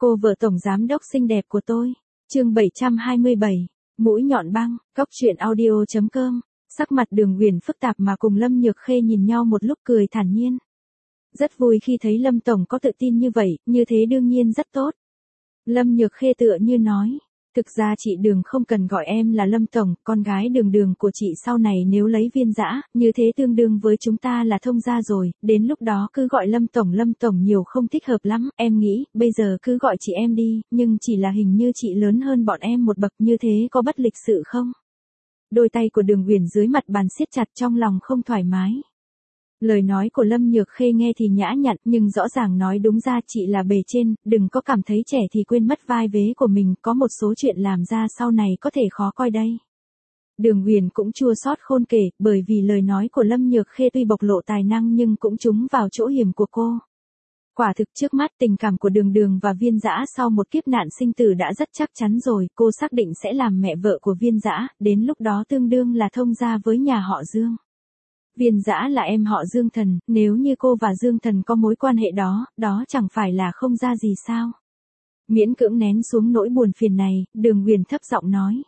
Cô vợ tổng giám đốc xinh đẹp của tôi. Chương 727, mũi nhọn băng, Cóc truyện audio.com. Sắc mặt Đường Uyển phức tạp mà cùng Lâm Nhược Khê nhìn nhau một lúc cười thản nhiên. Rất vui khi thấy Lâm tổng có tự tin như vậy, như thế đương nhiên rất tốt. Lâm Nhược Khê tựa như nói, thực ra chị Đường không cần gọi em là Lâm tổng, con gái Đường Đường của chị sau này nếu lấy Viên Dã, như thế tương đương với chúng ta là thông gia rồi, đến lúc đó cứ gọi Lâm tổng nhiều không thích hợp lắm, em nghĩ, bây giờ cứ gọi chị em đi, nhưng chỉ là hình như chị lớn hơn bọn em một bậc, như thế có bất lịch sự không? Đôi tay của Đường Uyển dưới mặt bàn siết chặt, trong lòng không thoải mái. Lời nói của Lâm Nhược Khê nghe thì nhã nhặn, nhưng rõ ràng nói đúng ra chị là bề trên, đừng có cảm thấy trẻ thì quên mất vai vế của mình, có một số chuyện làm ra sau này có thể khó coi đây. Đường Uyển cũng chua xót khôn kể, bởi vì lời nói của Lâm Nhược Khê tuy bộc lộ tài năng nhưng cũng trúng vào chỗ hiểm của cô. Quả thực trước mắt tình cảm của Đường Đường và Viên Dã sau một kiếp nạn sinh tử đã rất chắc chắn rồi, cô xác định sẽ làm mẹ vợ của Viên Dã, đến lúc đó tương đương là thông gia với nhà họ Dương. Viên Dã là em họ Dương Thần, nếu như cô và Dương Thần có mối quan hệ đó, đó chẳng phải là không ra gì sao? Miễn cưỡng nén xuống nỗi buồn phiền này, Đường Uyển thấp giọng nói.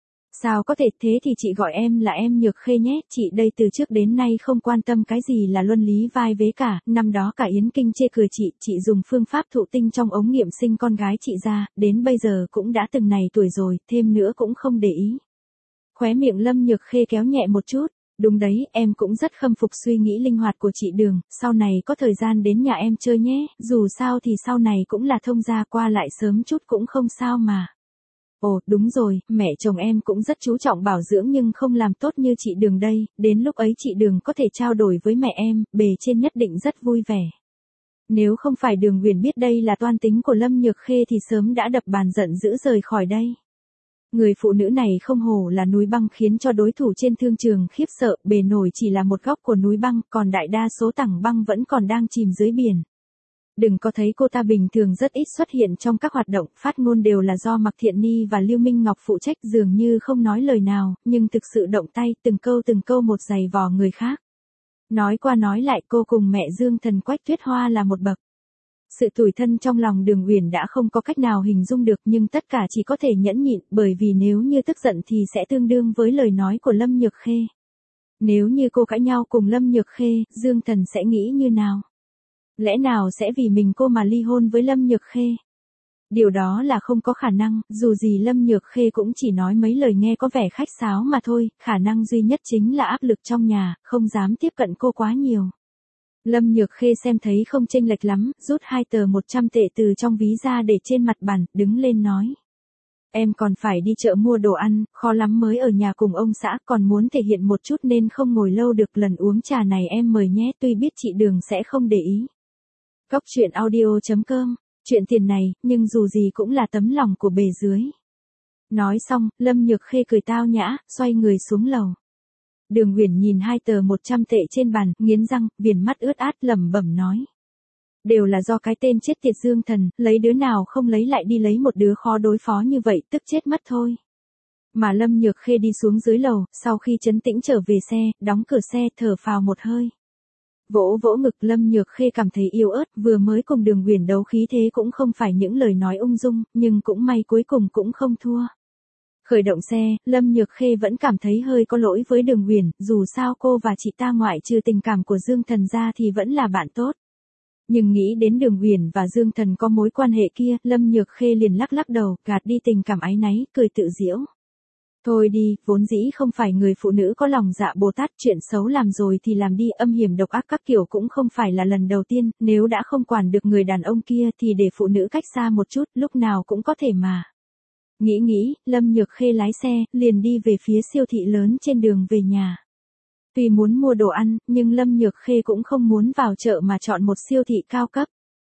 Sao có thể, thế thì chị gọi em là em Nhược Khê nhé, chị đây từ trước đến nay không quan tâm cái gì là luân lý vai vế cả, năm đó cả Yến Kinh chê cười chị dùng phương pháp thụ tinh trong ống nghiệm sinh con gái chị ra, đến bây giờ cũng đã từng này tuổi rồi, thêm nữa cũng không để ý. Khóe miệng Lâm Nhược Khê kéo nhẹ một chút. Đúng đấy, em cũng rất khâm phục suy nghĩ linh hoạt của chị Đường, sau này có thời gian đến nhà em chơi nhé, dù sao thì sau này cũng là thông gia, qua lại sớm chút cũng không sao mà. Ồ, đúng rồi, mẹ chồng em cũng rất chú trọng bảo dưỡng nhưng không làm tốt như chị Đường đây, đến lúc ấy chị Đường có thể trao đổi với mẹ em, bề trên nhất định rất vui vẻ. Nếu không phải Đường Uyển biết đây là toan tính của Lâm Nhược Khê thì sớm đã đập bàn giận dữ rời khỏi đây. Người phụ nữ này không hổ là núi băng, khiến cho đối thủ trên thương trường khiếp sợ, bề nổi chỉ là một góc của núi băng, còn đại đa số tảng băng vẫn còn đang chìm dưới biển. Đừng có thấy cô ta bình thường rất ít xuất hiện trong các hoạt động, phát ngôn đều là do Mạc Thiện Ni và Lưu Minh Ngọc phụ trách, dường như không nói lời nào, nhưng thực sự động tay, từng câu một giày vò người khác. Nói qua nói lại cô cùng mẹ Dương Thần Quách Tuyết Hoa là một bậc. Sự tủi thân trong lòng Đường Uyển đã không có cách nào hình dung được, nhưng tất cả chỉ có thể nhẫn nhịn, bởi vì nếu như tức giận thì sẽ tương đương với lời nói của Lâm Nhược Khê. Nếu như cô cãi nhau cùng Lâm Nhược Khê, Dương Thần sẽ nghĩ như nào? Lẽ nào sẽ vì mình cô mà ly hôn với Lâm Nhược Khê? Điều đó là không có khả năng, dù gì Lâm Nhược Khê cũng chỉ nói mấy lời nghe có vẻ khách sáo mà thôi, khả năng duy nhất chính là áp lực trong nhà, không dám tiếp cận cô quá nhiều. Lâm Nhược Khê xem thấy không chênh lệch lắm, rút 2 tờ 100 tệ từ trong ví ra để trên mặt bàn, đứng lên nói. Em còn phải đi chợ mua đồ ăn, khó lắm mới ở nhà cùng ông xã, còn muốn thể hiện một chút nên không ngồi lâu được, lần uống trà này em mời nhé, tuy biết chị Đường sẽ không để ý. Cóc truyện audio.com, chuyện tiền này, nhưng dù gì cũng là tấm lòng của bề dưới. Nói xong, Lâm Nhược Khê cười tao nhã, xoay người xuống lầu. Đường Uyển nhìn 2 tờ 100 tệ trên bàn, nghiến răng, viền mắt ướt át lẩm bẩm nói. Đều là do cái tên chết tiệt Dương Thần, lấy đứa nào không lấy lại đi lấy một đứa khó đối phó như vậy, tức chết mất thôi. Mà Lâm Nhược Khê đi xuống dưới lầu, sau khi trấn tĩnh trở về xe, đóng cửa xe, thở phào một hơi. Vỗ vỗ ngực, Lâm Nhược Khê cảm thấy yếu ớt, vừa mới cùng Đường Uyển đấu khí thế cũng không phải những lời nói ung dung, nhưng cũng may cuối cùng cũng không thua. Khởi động xe, Lâm Nhược Khê vẫn cảm thấy hơi có lỗi với Đường Uyển, dù sao cô và chị ta ngoại trừ tình cảm của Dương Thần ra thì vẫn là bạn tốt. Nhưng nghĩ đến Đường Uyển và Dương Thần có mối quan hệ kia, Lâm Nhược Khê liền lắc đầu, gạt đi tình cảm áy náy, cười tự giễu. Thôi đi, vốn dĩ không phải người phụ nữ có lòng dạ Bồ Tát, chuyện xấu làm rồi thì làm đi, âm hiểm độc ác các kiểu cũng không phải là lần đầu tiên, nếu đã không quản được người đàn ông kia thì để phụ nữ cách xa một chút, lúc nào cũng có thể mà. Nghĩ, Lâm Nhược Khê lái xe, liền đi về phía siêu thị lớn trên đường về nhà. Tuy muốn mua đồ ăn, nhưng Lâm Nhược Khê cũng không muốn vào chợ mà chọn một siêu thị cao cấp.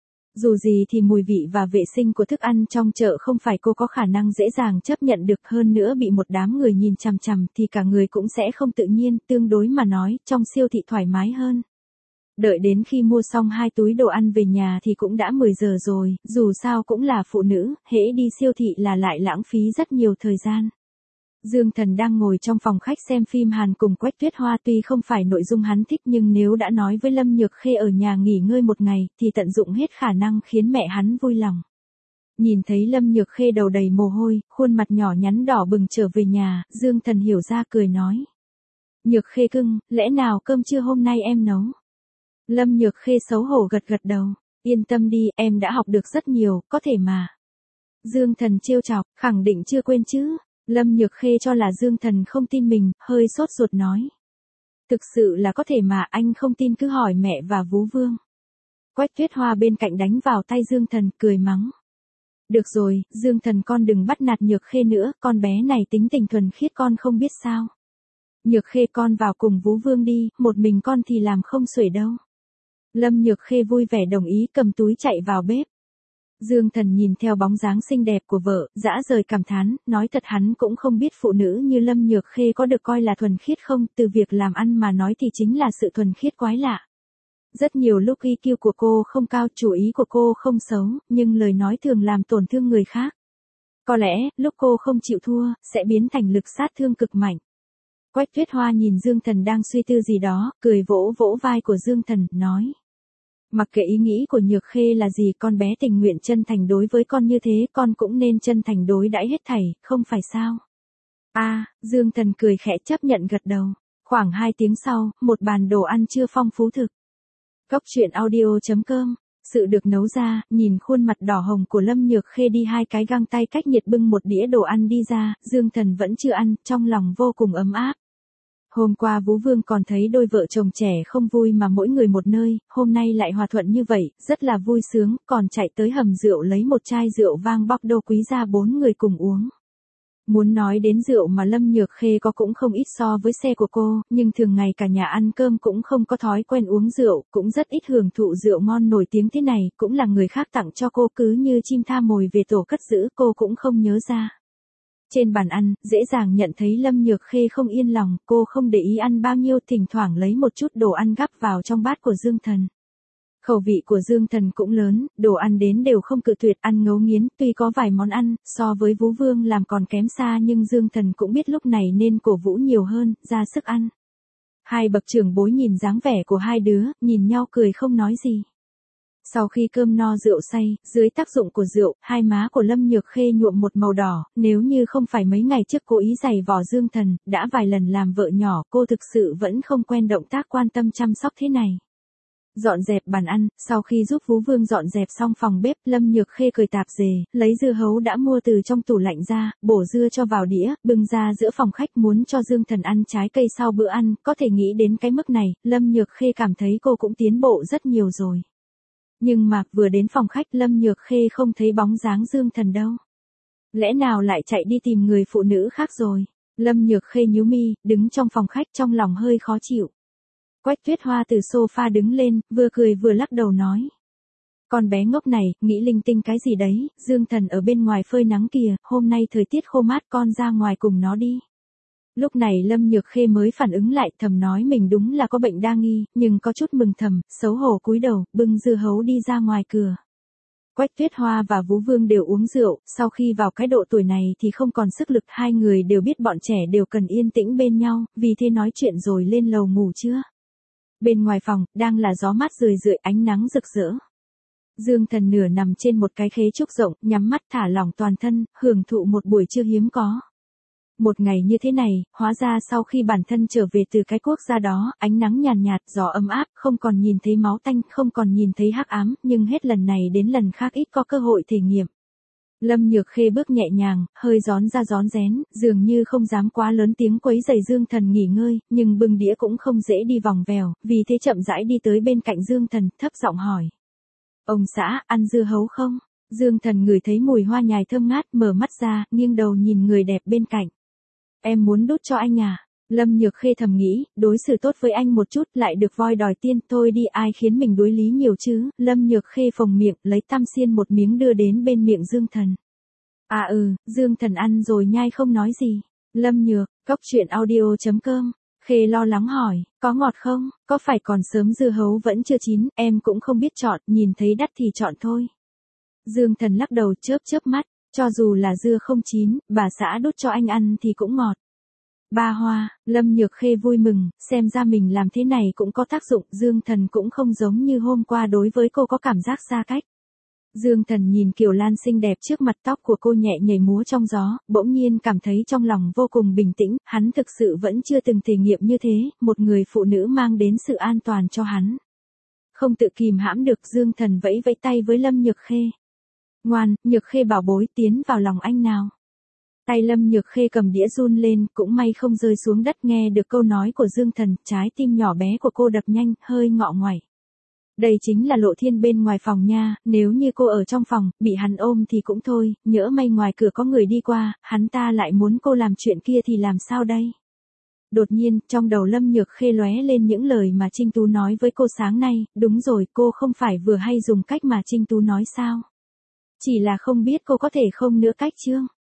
Dù gì thì mùi vị và vệ sinh của thức ăn trong chợ không phải cô có khả năng dễ dàng chấp nhận được, hơn nữa bị một đám người nhìn chằm chằm thì cả người cũng sẽ không tự nhiên, tương đối mà nói, trong siêu thị thoải mái hơn. Đợi đến khi mua xong 2 túi đồ ăn về nhà thì cũng đã 10 giờ rồi, dù sao cũng là phụ nữ, hễ đi siêu thị là lại lãng phí rất nhiều thời gian. Dương Thần đang ngồi trong phòng khách xem phim Hàn cùng Quách Tuyết Hoa, tuy không phải nội dung hắn thích nhưng nếu đã nói với Lâm Nhược Khê ở nhà nghỉ ngơi một ngày thì tận dụng hết khả năng khiến mẹ hắn vui lòng. Nhìn thấy Lâm Nhược Khê đầu đầy mồ hôi, khuôn mặt nhỏ nhắn đỏ bừng trở về nhà, Dương Thần hiểu ra cười nói. Nhược Khê cưng, lẽ nào cơm trưa hôm nay em nấu? Lâm Nhược Khê xấu hổ gật gật đầu. Yên tâm đi, em đã học được rất nhiều, có thể mà. Dương Thần trêu chọc, khẳng định chưa quên chứ. Lâm Nhược Khê cho là Dương Thần không tin mình, hơi sốt ruột nói. Thực sự là có thể mà, anh không tin cứ hỏi mẹ và Vú Vương. Quách Tuyết Hoa bên cạnh đánh vào tay Dương Thần, cười mắng. Được rồi, Dương Thần con đừng bắt nạt Nhược Khê nữa, con bé này tính tình thuần khiết con không biết sao. Nhược Khê con vào cùng Vú Vương đi, một mình con thì làm không xuể đâu. Lâm Nhược Khê vui vẻ đồng ý cầm túi chạy vào bếp. Dương Thần nhìn theo bóng dáng xinh đẹp của vợ, dã rời cảm thán, nói thật hắn cũng không biết phụ nữ như Lâm Nhược Khê có được coi là thuần khiết không, từ việc làm ăn mà nói thì chính là sự thuần khiết quái lạ. Rất nhiều lúc IQ của cô không cao, chủ ý của cô không xấu, nhưng lời nói thường làm tổn thương người khác. Có lẽ, lúc cô không chịu thua, sẽ biến thành lực sát thương cực mạnh. Quách Tuyết Hoa nhìn Dương Thần đang suy tư gì đó, cười vỗ vỗ vai của Dương Thần, nói. Mặc kệ ý nghĩ của Nhược Khê là gì, con bé tình nguyện chân thành đối với con như thế, con cũng nên chân thành đối đãi hết thảy, không phải sao? Dương Thần cười khẽ chấp nhận gật đầu. Khoảng 2 tiếng sau, một bàn đồ ăn trưa phong phú thực. Cốc truyện audio.com. Sự được nấu ra, nhìn khuôn mặt đỏ hồng của Lâm Nhược Khê đi 2 cái găng tay cách nhiệt bưng một đĩa đồ ăn đi ra, Dương Thần vẫn chưa ăn, trong lòng vô cùng ấm áp. Hôm qua Vú Vương còn thấy đôi vợ chồng trẻ không vui mà mỗi người một nơi, hôm nay lại hòa thuận như vậy, rất là vui sướng, còn chạy tới hầm rượu lấy một chai rượu vang Bordeaux quý ra 4 người cùng uống. Muốn nói đến rượu mà Lâm Nhược Khê có cũng không ít so với xe của cô, nhưng thường ngày cả nhà ăn cơm cũng không có thói quen uống rượu, cũng rất ít hưởng thụ rượu ngon nổi tiếng thế này, cũng là người khác tặng cho cô cứ như chim tha mồi về tổ cất giữ, cô cũng không nhớ ra. Trên bàn ăn, dễ dàng nhận thấy Lâm Nhược Khê không yên lòng, cô không để ý ăn bao nhiêu, thỉnh thoảng lấy một chút đồ ăn gắp vào trong bát của Dương Thần. Khẩu vị của Dương Thần cũng lớn, đồ ăn đến đều không cự tuyệt, ăn ngấu nghiến, tuy có vài món ăn, so với Vú Vương làm còn kém xa nhưng Dương Thần cũng biết lúc này nên cổ vũ nhiều hơn, ra sức ăn. Hai bậc trưởng bối nhìn dáng vẻ của hai đứa, nhìn nhau cười không nói gì. Sau khi cơm no rượu say, dưới tác dụng của rượu, hai má của Lâm Nhược Khê nhuộm một màu đỏ, nếu như không phải mấy ngày trước cố ý giày vò Dương Thần, đã vài lần làm vợ nhỏ, cô thực sự vẫn không quen động tác quan tâm chăm sóc thế này. Dọn dẹp bàn ăn, sau khi giúp Vú Vương dọn dẹp xong phòng bếp, Lâm Nhược Khê cười tạp dề, lấy dưa hấu đã mua từ trong tủ lạnh ra, bổ dưa cho vào đĩa, bưng ra giữa phòng khách muốn cho Dương Thần ăn trái cây sau bữa ăn, có thể nghĩ đến cái mức này, Lâm Nhược Khê cảm thấy cô cũng tiến bộ rất nhiều rồi. Nhưng mà, vừa đến phòng khách Lâm Nhược Khê không thấy bóng dáng Dương Thần đâu. Lẽ nào lại chạy đi tìm người phụ nữ khác rồi? Lâm Nhược Khê nhíu mi, đứng trong phòng khách trong lòng hơi khó chịu. Quách Tuyết Hoa từ sofa đứng lên, vừa cười vừa lắc đầu nói. Con bé ngốc này, nghĩ linh tinh cái gì đấy, Dương Thần ở bên ngoài phơi nắng kìa, hôm nay thời tiết khô mát con ra ngoài cùng nó đi. Lúc này Lâm Nhược Khê mới phản ứng lại, thầm nói mình đúng là có bệnh đa nghi, nhưng có chút mừng thầm, xấu hổ cúi đầu, bưng dưa hấu đi ra ngoài cửa. Quách Tuyết Hoa và Vú Vương đều uống rượu, sau khi vào cái độ tuổi này thì không còn sức lực, hai người đều biết bọn trẻ đều cần yên tĩnh bên nhau, vì thế nói chuyện rồi lên lầu ngủ chưa. Bên ngoài phòng, đang là gió mát rười rượi, ánh nắng rực rỡ. Dương Thần nửa nằm trên một cái khế trúc rộng, nhắm mắt thả lỏng toàn thân, hưởng thụ một buổi trưa hiếm có. Một ngày như thế này, hóa ra sau khi bản thân trở về từ cái quốc gia đó, ánh nắng nhàn nhạt, gió ấm áp, không còn nhìn thấy máu tanh, không còn nhìn thấy hắc ám, nhưng hết lần này đến lần khác ít có cơ hội thể nghiệm. Lâm Nhược Khê bước nhẹ nhàng, hơi rón ra rón rén, dường như không dám quá lớn tiếng quấy rầy Dương Thần nghỉ ngơi, nhưng bưng đĩa cũng không dễ đi vòng vèo, vì thế chậm rãi đi tới bên cạnh Dương Thần, thấp giọng hỏi. Ông xã, ăn dưa hấu không? Dương Thần ngửi thấy mùi hoa nhài thơm ngát, mở mắt ra, nghiêng đầu nhìn người đẹp bên cạnh. Em muốn đút cho anh à? Lâm Nhược Khê thầm nghĩ, đối xử tốt với anh một chút lại được voi đòi tiên, thôi đi, ai khiến mình đối lý nhiều chứ. Lâm Nhược Khê phồng miệng, lấy tăm xiên một miếng đưa đến bên miệng Dương Thần. Dương Thần ăn rồi nhai không nói gì. Lâm Nhược, cốc truyện audio.com. Khê lo lắng hỏi, có ngọt không? Có phải còn sớm, dưa hấu vẫn chưa chín, em cũng không biết chọn, nhìn thấy đắt thì chọn thôi. Dương Thần lắc đầu, chớp chớp mắt, cho dù là dưa không chín, bà xã đút cho anh ăn thì cũng ngọt. Ba hoa, Lâm Nhược Khê vui mừng, xem ra mình làm thế này cũng có tác dụng, Dương Thần cũng không giống như hôm qua đối với cô có cảm giác xa cách. Dương Thần nhìn Kiều Lan xinh đẹp trước mặt, tóc của cô nhẹ nhảy múa trong gió, bỗng nhiên cảm thấy trong lòng vô cùng bình tĩnh, hắn thực sự vẫn chưa từng thể nghiệm như thế, một người phụ nữ mang đến sự an toàn cho hắn. Không tự kìm hãm được, Dương Thần vẫy vẫy tay với Lâm Nhược Khê. Ngoan, Nhược Khê bảo bối, tiến vào lòng anh nào. Tay Lâm Nhược Khê cầm đĩa run lên, cũng may không rơi xuống đất. Nghe được câu nói của Dương Thần, trái tim nhỏ bé của cô đập nhanh, hơi ngọ ngoảy. Đây chính là Lộ Thiên bên ngoài phòng nha, nếu như cô ở trong phòng, bị hắn ôm thì cũng thôi, nhỡ may ngoài cửa có người đi qua, hắn ta lại muốn cô làm chuyện kia thì làm sao đây? Đột nhiên, trong đầu Lâm Nhược Khê lóe lên những lời mà Trinh Tú nói với cô sáng nay, đúng rồi, cô không phải vừa hay dùng cách mà Trinh Tú nói sao? Chỉ là không biết cô có thể không nữa cách chưa?